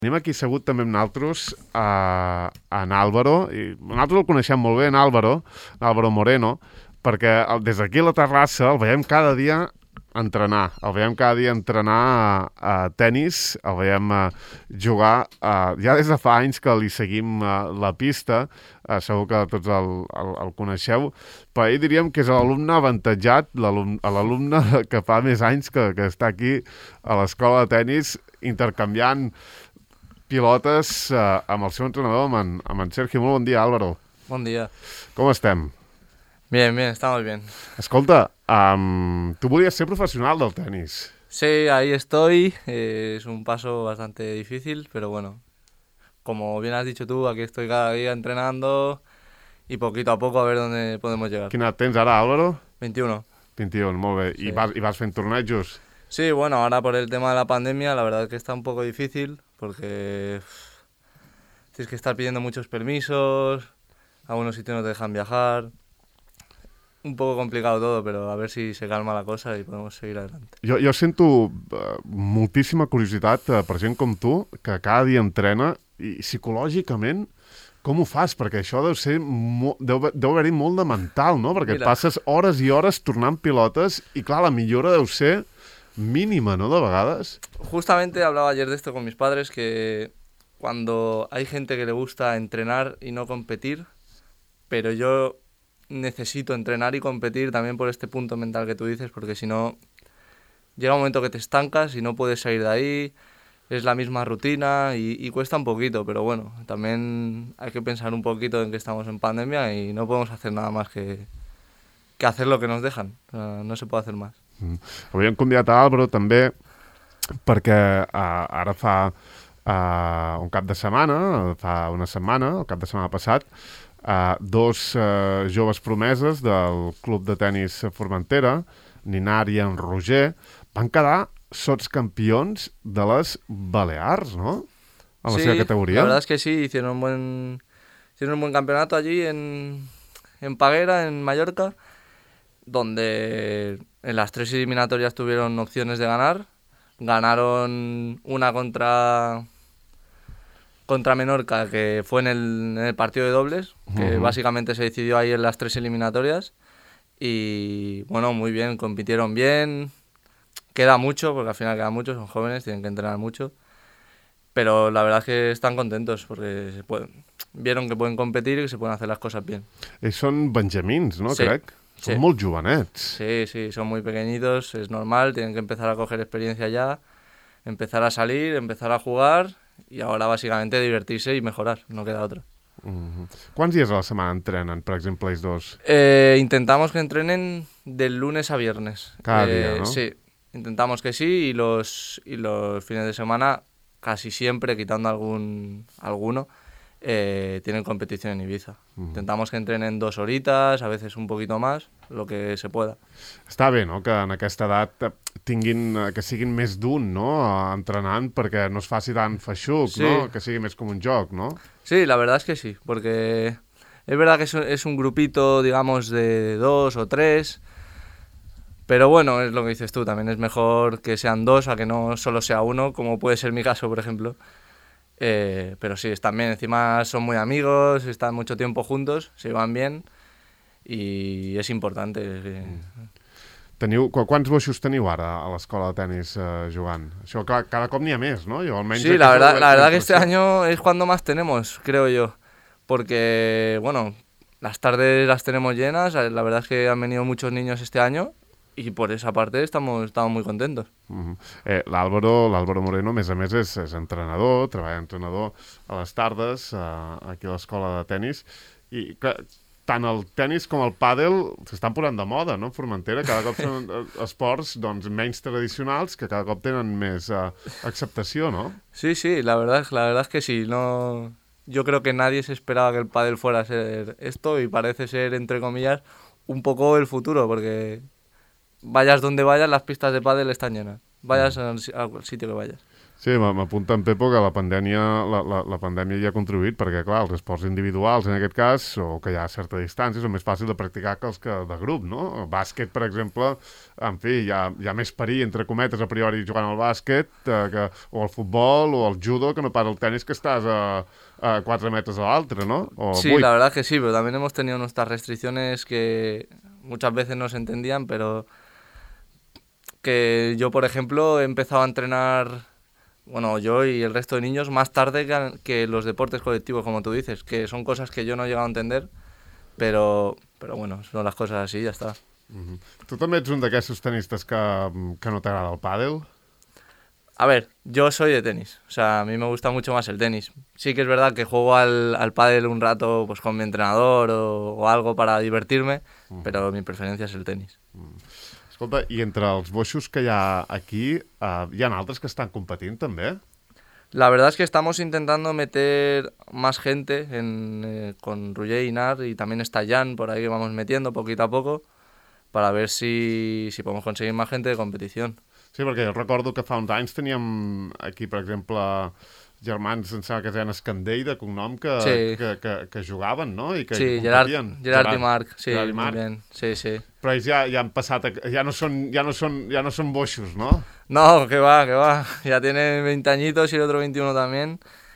Tenim aquí segut també amb nosaltres en Álvaro, i nosaltres el coneixem molt bé, en Álvaro Moreno, perquè des d'aquí a la terrassa el veiem cada dia entrenar, a tennis, el veiem jugar, ja des de fa anys que li seguim la pista, segur que tots el coneixeu, però ell diríem que és l'alumne avantatjat, l'alumne que fa més anys que està aquí a l'escola de tennis intercanviant pilotes amb el seu entrenador, amb en Sergio. Molt bon dia, Álvaro. Buen día. Com estem? Bien, estamos bien. Escolta, tu volies ser professional del tenis. Sí, ahí estoy. Es un paso bastante difícil, pero bueno, como bien has dicho tú, aquí estoy cada día entrenando y poquito a poco a ver dónde podemos llegar. Quina edat tens ara, Álvaro? 21. 21, molt bé. Sí. I vas fent tornejos? Sí, bueno, ahora por el tema de la pandemia, la verdad es que está un poco difícil porque tienes que estar pidiendo muchos permisos, algunos sitios no te dejan viajar. Un poco complicado todo, pero a ver si se calma la cosa y podemos seguir adelante. Jo sento moltíssima curiositat per gent com tu, que cada dia entrena, i psicològicament com ho fas? Perquè això deu haver-hi molt de mental, no? Perquè et passes hores i hores tornant pilotes i, clar, la millora deu ser mínima, ¿no? De vegades. Justamente hablaba ayer de esto con mis padres, que cuando hay gente que le gusta entrenar y no competir, pero yo necesito entrenar y competir también por este punto mental que tú dices, porque si no, llega un momento que te estancas y no puedes salir de ahí, es la misma rutina y cuesta un poquito, pero bueno, también hay que pensar un poquito en que estamos en pandemia y no podemos hacer nada más que hacer lo que nos dejan, o sea, no se puede hacer más. Avui hem convidat a Álvaro també perquè ara fa un cap de setmana, fa una setmana, el cap de setmana passat, dos joves promeses del club de tenis Formentera, Ninar i en Roger, van quedar sotscampions de les Balears, ¿no? En la seva categoria. La verdad es que sí, hicieron un buen campeonato allí en Paguera, en Mallorca, donde en las 3 eliminatorias tuvieron opciones de ganar. Ganaron una contra Menorca, que fue en el partido de dobles, que básicamente se decidió ahí en las 3 eliminatorias. Y bueno, muy bien, compitieron bien. Queda mucho, porque al final queda mucho, son jóvenes, tienen que entrenar mucho. Pero la verdad es que están contentos porque vieron que pueden competir y que se pueden hacer las cosas bien. Ells són benjamins, no? Sí. Crec. Són molt jovenets. Sí, son muy pequeñitos, es normal, tienen que empezar a coger experiencia ya, empezar a salir, empezar a jugar y ahora básicamente divertirse y mejorar, no queda otra. Quants dies a la setmana entrenen, per exemple, ells dos? Intentamos que entrenen del lunes a viernes. Cada día, ¿no? Sí, intentamos que sí, y los fines de semana casi siempre, quitando alguno, tienen competición en Ibiza. Intentamos que entrenen 2 horitas, a veces un poquito más, lo que se pueda. Està bé, no?, que en aquesta edat que siguin més d'un, no?, entrenant, perquè no es faci tan feixuc, sí, no?, que sigui més com un joc, ¿no? Sí, la verdad es que sí, porque es verdad que es un grupito, digamos, de 2 o 3, pero bueno, es lo que dices tú, también es mejor que sean 2 a que no solo sea uno, como puede ser mi caso, por ejemplo. Pero sí, están bien, encima son muy amigos, están mucho tiempo juntos, se llevan bien y es importante. Quants boixos teniu ara a l'escola de tenis jugant? Això cada cop n'hi ha més, no? Sí, la verdad que este año es cuando más tenemos, creo yo, porque, bueno, las tardes las tenemos llenas, la verdad es que han venido muchos niños este año. I por esa parte estamos muy contentos. L'Álvaro Moreno, a més, és entrenador, treballa entrenador a les tardes, aquí a l'escola de tenis, i tant el tenis com el pàdel s'estan posant de moda, no?, en Formentera. Cada cop són esports menys tradicionals que cada cop tenen més acceptació, ¿no? Sí, la verdad es que sí. No, yo creo que nadie se esperaba que el pádel fuera a ser esto y parece ser, entre comillas, un poco el futuro, porque vayas donde vayas, las pistas de pádel están llenas. Vayas al sitio que vayas. Sí, m'apunta en Pepo que la pandèmia hi ha contribuït perquè, clar, els esports individuals, en aquest cas, o que hi ha certa distància, són més fàcils de practicar que els que de grup, no? El bàsquet, per exemple, en fi, hi ha més perill, entre cometes, a priori, jugant al bàsquet, o al futbol, o al judo, que no pas al tenis, que estàs a 4 metres de l'altre, ¿no? O Sí, 8. la verdad que sí, pero también hemos tenido nuestras restricciones que muchas veces no se entendían, pero que yo, por ejemplo, he empezado a entrenar, bueno, yo y el resto de niños, más tarde que los deportes colectivos, como tú dices, que son cosas que yo no he llegado a entender, pero bueno, son las cosas así, ya está. Tu també ets un d'aquests tenistes que no t'agrada el pàdel? A ver, yo soy de tenis, o sea, a mí me gusta mucho más el tenis. Sí que es verdad que juego al pádel un rato pues con mi entrenador o algo para divertirme, pero mi preferencia es el tenis. Escolta, i entre els boixos que hi ha aquí, hi ha altres que estan competint també? La verdad es que estamos intentando meter más gente con Roger y Nar, y también está Jan por ahí que vamos metiendo poquito a poco para ver si podemos conseguir más gente de competición. Sí, perquè jo recordo que fa uns anys teníem aquí, per exemple, germans, em sembla que es deien Escandell, de cognom, que jugaven, no? I que Sí, competien. Gerard y Marc, sí, Gerard i muy Marc. bien, sí, sí. Però ells ja han passat, ja no són boixos, no? No, que va, que va. Ya tiene 20 añitos y el otro 21 también.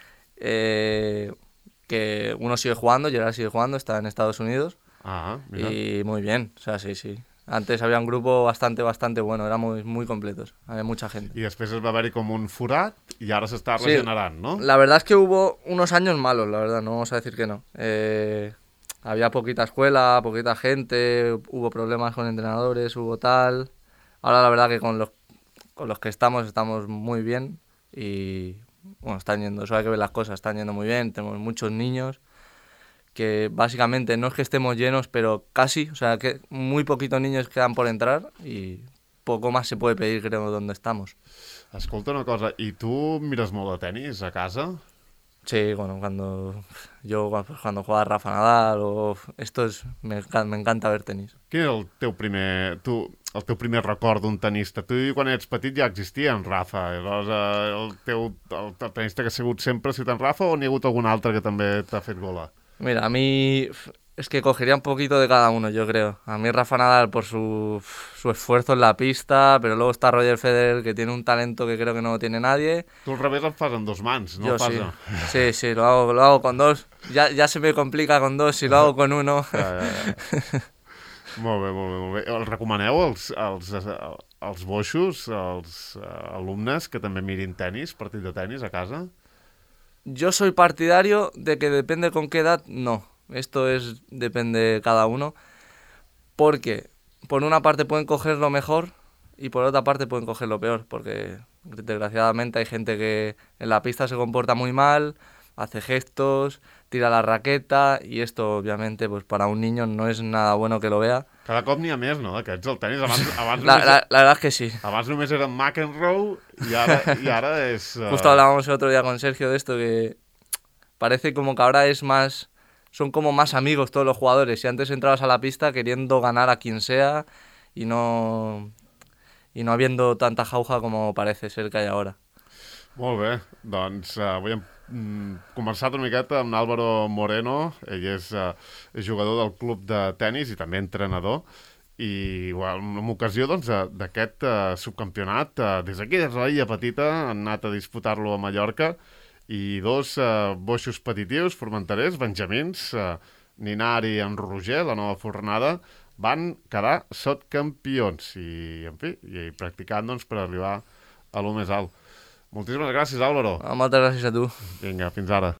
Que uno sigue jugando, Gerard sigue jugando, está en Estados Unidos. Ah, mira. Y muy bien, o sea, sí, sí. Antes había un grupo bastante bueno, éramos muy completos, había mucha gente. I després es va haver-hi com un forat i ara s'està regenerant, no? La verdad es que hubo unos años malos, la verdad, no vamos a decir que no. Había poquita escuela, poquita gente, hubo problemas con entrenadores, hubo tal. Ahora la verdad que con los que estamos muy bien y bueno, están yendo, eso hay que ver las cosas, están yendo muy bien, tenemos muchos niños que básicamente no es que estemos llenos, pero casi, o sea, que muy poquitos niños quedan por entrar y poco más se puede pedir, creo, donde estamos. Escolta una cosa, i tu mires molt de tenis a casa? Sí, bueno, cuando juega Rafa Nadal me encanta ver tenis. Quin és el teu primer record d'un tenista? Tu quan ets petit ja existia en Rafa, llavors el tenista que ha sigut sempre ha sigut en Rafa o n'hi ha hagut algun altre que també t'ha fet gola? Mira, a mí es que cogería un poquito de cada uno, yo creo. A mí Rafa Nadal por su esfuerzo en la pista, pero luego está Roger Federer, que tiene un talento que creo que no tiene nadie. Tu al revés el fas amb dos mans, no Yo el fas... sí. Sí, lo hago con dos. Ya se me complica con dos si lo hago con uno. Ja. Molt bé. El recomaneu als boixos, als alumnes que també mirin tenis, partit de tenis a casa? Yo soy partidario de que depende con qué edad, no. Depende de cada uno. Porque por una parte pueden coger lo mejor y por otra parte pueden coger lo peor. Porque desgraciadamente hay gente que en la pista se comporta muy mal, hace gestos, tira la raqueta y esto obviamente pues para un niño no es nada bueno que lo vea. Cada cop n'hi ha més, no?, d'aquests. El tenis abans La verdad es que sí. Abans només era McEnroe i ara és... Justo hablábamos el otro día con Sergio de esto, que parece como que ahora son como más amigos todos los jugadores. Y antes entrabas a la pista queriendo ganar a quien sea y no habiendo tanta jauja como parece ser que hay ahora. Molt bé, doncs avui hem conversat una miqueta amb Álvaro Moreno. Ell és jugador del club de tenis i també entrenador, i en ocasió d'aquest subcampionat, des d'aquí, des de la Illa Petita, han anat a disputar-lo a Mallorca, i dos boixos petitius formenterers, benjamins, Ninar i en Roger, la nova fornada, van quedar sotcampions i, en fi, practicant per arribar a lo més alt. Moltíssimes gràcies, Álvaro. Moltes gràcies a tu. Vinga, fins ara.